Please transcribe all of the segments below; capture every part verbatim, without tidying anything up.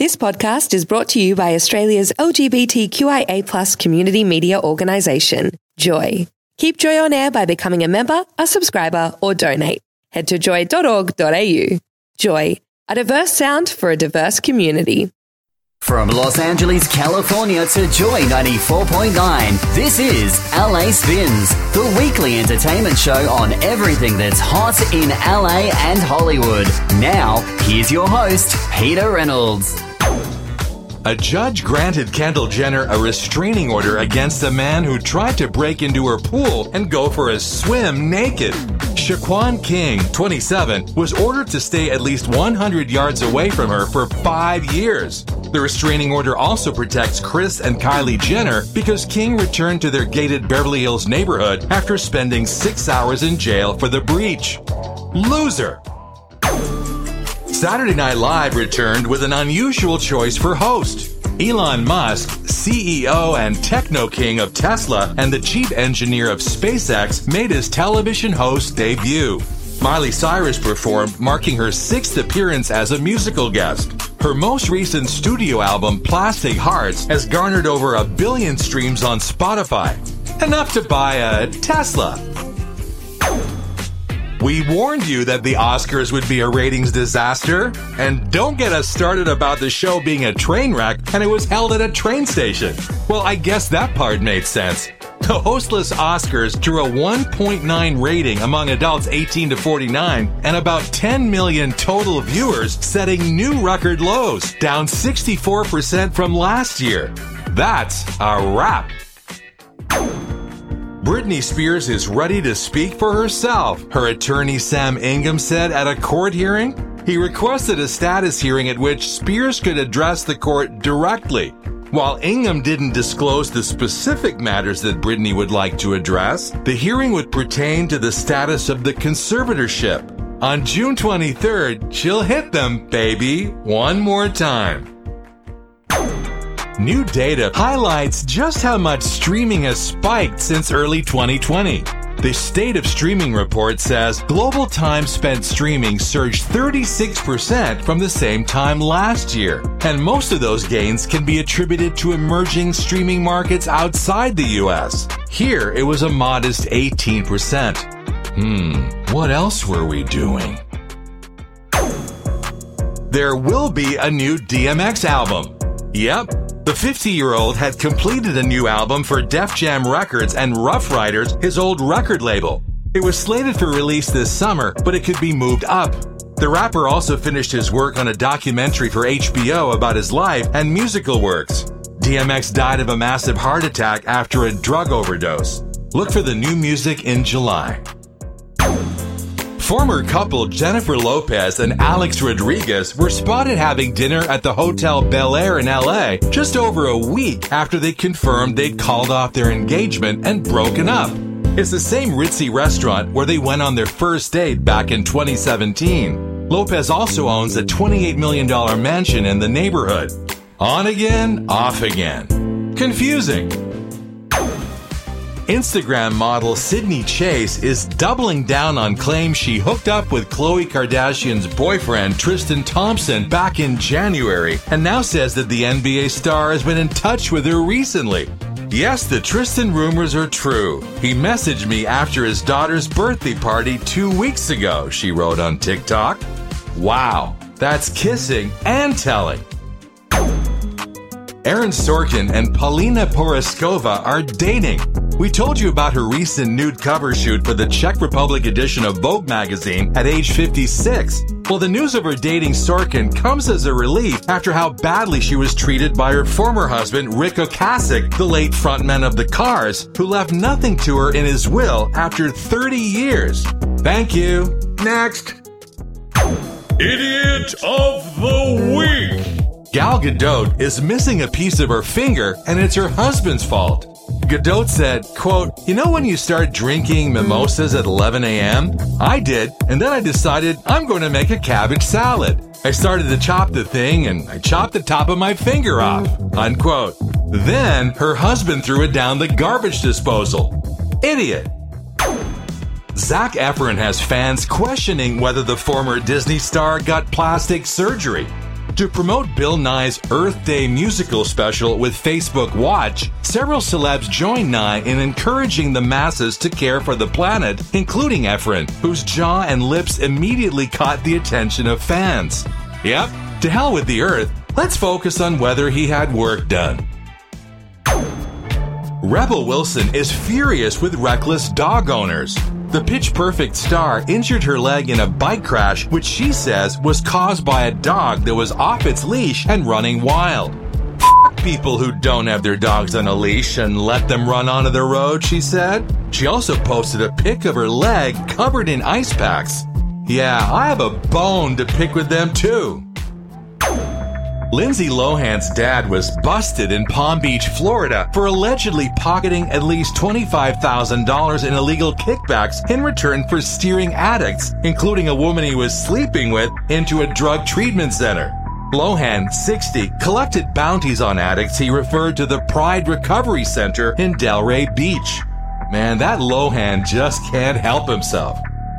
This podcast is brought to you by Australia's L G B T Q I A plus community media organisation, Joy. Keep Joy on air by becoming a member, a subscriber, or donate. Head to joy dot org dot a u. Joy, a diverse sound for a diverse community. From Los Angeles, California to Joy ninety-four point nine, this is L A Spins, the weekly entertainment show on everything that's hot in L A and Hollywood. Now, here's your host, Peter Reynolds. A judge granted Kendall Jenner a restraining order against a man who tried to break into her pool and go for a swim naked. Shaquan King, twenty-seven, was ordered to stay at least one hundred yards away from her for five years. The restraining order also protects Kris and Kylie Jenner because King returned to their gated Beverly Hills neighborhood after spending six hours in jail for the breach. Loser! Saturday Night Live returned with an unusual choice for host. Elon Musk, C E O and techno king of Tesla and the chief engineer of SpaceX, made his television host debut. Miley Cyrus performed, marking her sixth appearance as a musical guest. Her most recent studio album, Plastic Hearts, has garnered over a billion streams on Spotify. Enough to buy a Tesla. We warned you that the Oscars would be a ratings disaster, and don't get us started about the show being a train wreck and it was held at a train station. Well, I guess that part made sense. The hostless Oscars drew a one point nine rating among adults eighteen to forty-nine and about ten million total viewers, setting new record lows, down sixty-four percent from last year. That's a wrap. Britney Spears is ready to speak for herself, her attorney Sam Ingham said at a court hearing. He requested a status hearing at which Spears could address the court directly. While Ingham didn't disclose the specific matters that Britney would like to address, the hearing would pertain to the status of the conservatorship. On June twenty-third, she'll hit them, baby, one more time. New data highlights just how much streaming has spiked since early twenty twenty. The State of Streaming report says global time spent streaming surged thirty-six percent from the same time last year, and most of those gains can be attributed to emerging streaming markets outside the U S. Here, it was a modest eighteen percent. Hmm, what else were we doing? There will be a new D M X album. Yep. The fifty-year-old had completed a new album for Def Jam Records and Rough Riders, his old record label. It was slated for release this summer, but it could be moved up. The rapper also finished his work on a documentary for H B O about his life and musical works. D M X died of a massive heart attack after a drug overdose. Look for the new music in July. Former couple Jennifer Lopez and Alex Rodriguez were spotted having dinner at the Hotel Bel Air in L A just over a week after they confirmed they'd called off their engagement and broken up. It's the same ritzy restaurant where they went on their first date back in twenty seventeen. Lopez also owns a twenty-eight million dollars mansion in the neighborhood. On again, off again. Confusing. Instagram model Sydney Chase is doubling down on claims she hooked up with Khloe Kardashian's boyfriend Tristan Thompson back in January and now says that the N B A star has been in touch with her recently. Yes, the Tristan rumors are true. He messaged me after his daughter's birthday party two weeks ago, she wrote on TikTok. Wow, that's kissing and telling. Aaron Sorkin and Paulina Poroskova are dating. We told you about her recent nude cover shoot for the Czech Republic edition of Vogue magazine at age fifty-six. Well, the news of her dating Sorkin comes as a relief after how badly she was treated by her former husband, Rick Ocasek, the late frontman of The Cars, who left nothing to her in his will after thirty years. Thank you. Next. Idiot of the Week. Gal Gadot is missing a piece of her finger, and it's her husband's fault. Gadot said, quote, "You know when you start drinking mimosas at eleven a.m.? I did, and then I decided I'm going to make a cabbage salad. I started to chop the thing, and I chopped the top of my finger off," unquote. Then her husband threw it down the garbage disposal. Idiot. Zac Efron has fans questioning whether the former Disney star got plastic surgery. To promote Bill Nye's Earth Day musical special with Facebook Watch, several celebs joined Nye in encouraging the masses to care for the planet, including Efren, whose jaw and lips immediately caught the attention of fans. Yep, to hell with the Earth, let's focus on whether he had work done. Rebel Wilson is furious with reckless dog owners. The Pitch Perfect star injured her leg in a bike crash, which she says was caused by a dog that was off its leash and running wild. F*** people who don't have their dogs on a leash and let them run onto the road, she said. She also posted a pic of her leg covered in ice packs. Yeah, I have a bone to pick with them too. Lindsay Lohan's dad was busted in Palm Beach, Florida for allegedly pocketing at least twenty-five thousand dollars in illegal kickbacks in return for steering addicts, including a woman he was sleeping with, into a drug treatment center. Lohan, sixty, collected bounties on addicts he referred to the Pride Recovery Center in Delray Beach. Man, that Lohan just can't help himself.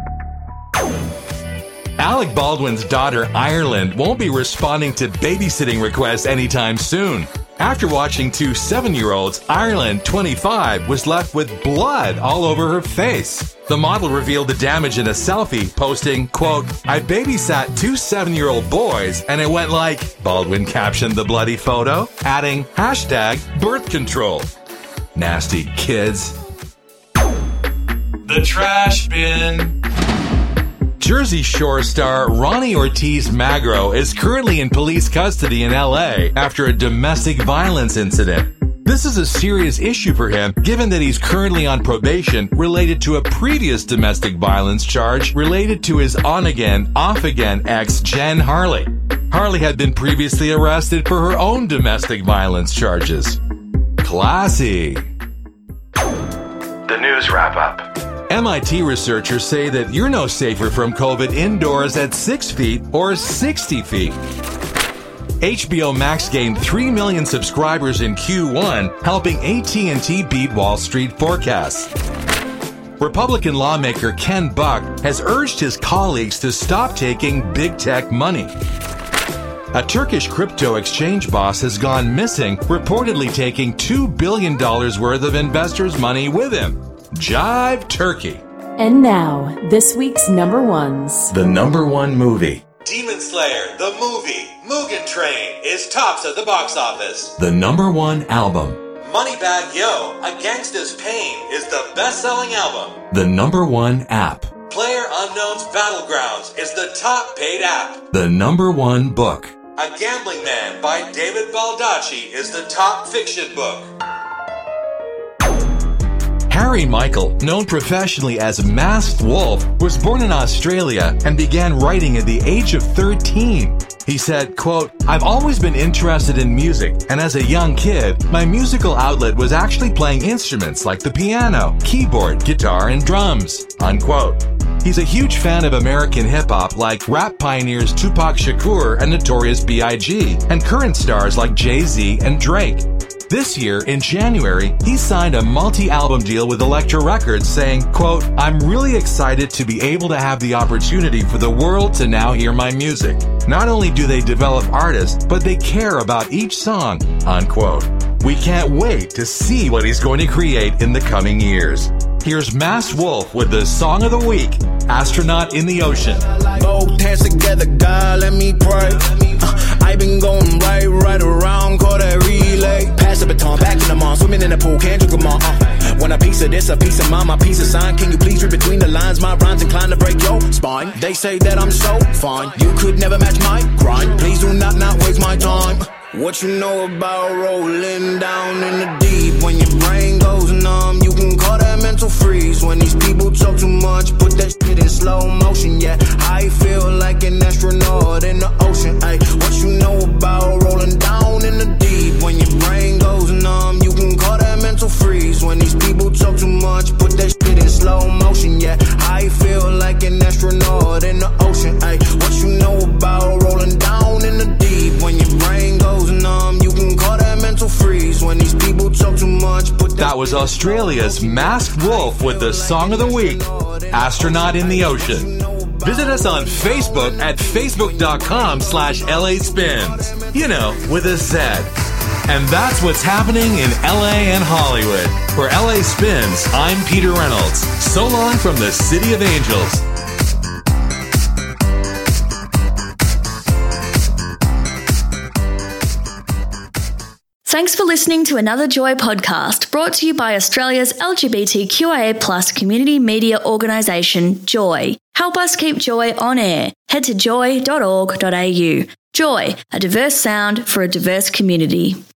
Alec Baldwin's daughter, Ireland, won't be responding to babysitting requests anytime soon. After watching two seven-year-olds, Ireland, twenty-five, was left with blood all over her face. The model revealed the damage in a selfie, posting, quote, "I babysat two seven-year-old boys, and it went like," Baldwin captioned the bloody photo, adding, hashtag birth control. Nasty kids. The trash bin. Jersey Shore star Ronnie Ortiz Magro is currently in police custody in L A after a domestic violence incident. This is a serious issue for him, given that he's currently on probation related to a previous domestic violence charge related to his on-again, off-again ex, Jen Harley. Harley had been previously arrested for her own domestic violence charges. Classy. The news wrap-up. M I T researchers say that you're no safer from COVID indoors at six feet or sixty feet. H B O Max gained three million subscribers in Q one, helping A T and T beat Wall Street forecasts. Republican lawmaker Ken Buck has urged his colleagues to stop taking big tech money. A Turkish crypto exchange boss has gone missing, reportedly taking two billion dollars worth of investors' money with him. Jive Turkey. And now, this week's number ones. The number one movie. Demon Slayer, the movie, Mugen Train, is tops at the box office. The number one album. Moneybagg Yo, A Gangsta's Pain, is the best-selling album. The number one app. PlayerUnknown's Battlegrounds is the top paid app. The number one book. A Gambling Man by David Baldacci is the top fiction book. Harry Michael, known professionally as Masked Wolf, was born in Australia and began writing at the age of thirteen. He said, quote, "I've always been interested in music, and as a young kid, my musical outlet was actually playing instruments like the piano, keyboard, guitar, and drums," unquote. He's a huge fan of American hip-hop like rap pioneers Tupac Shakur and Notorious B I G, and current stars like Jay-Z and Drake. This year, in January, he signed a multi-album deal with Elektra Records saying, quote, "I'm really excited to be able to have the opportunity for the world to now hear my music. Not only do they develop artists, but they care about each song," unquote. We can't wait to see what he's going to create in the coming years. Here's Masked Wolf with the song of the week, Astronaut in the Ocean. Both hands together, God, let me pray. Uh, I've been going right, right around, call that relay. Pass the baton, back in the mall, swimming in the pool, can't drink them all. Uh, want a piece of this, a piece of mine, my piece of sign. Can you please read between the lines? My rhymes inclined to break your spine. They say that I'm so fine, you could never match my grind. Please do not, not waste my time. What you know about rolling down in the deep? When your brain goes numb, you can call that mental freeze. When these people talk too much, put that shit in slow motion. Yeah, I feel like an astronaut in the ocean. Ay, what you know about rolling down in the deep? When your brain goes numb, you can call that mental freeze. When these people talk too much, put that shit in slow motion. Yeah, I feel like an astronaut in the ocean. Ay, what you know about rolling down in the deep? When your brain goes numb, you can call that mental freeze. When these people talk too much, put that. That was Australia's Masked Wolf with the song of the week, Astronaut in the Ocean. Visit us on Facebook at facebook.com slash LA Spins. You know, with a Z. And that's what's happening in L A and Hollywood. For L A Spins, I'm Peter Reynolds. So long from the City of Angels. Thanks for listening to another Joy podcast brought to you by Australia's L G B T Q I A plus community media organisation, Joy. Help us keep Joy on air. Head to joy dot org dot a u. Joy, a diverse sound for a diverse community.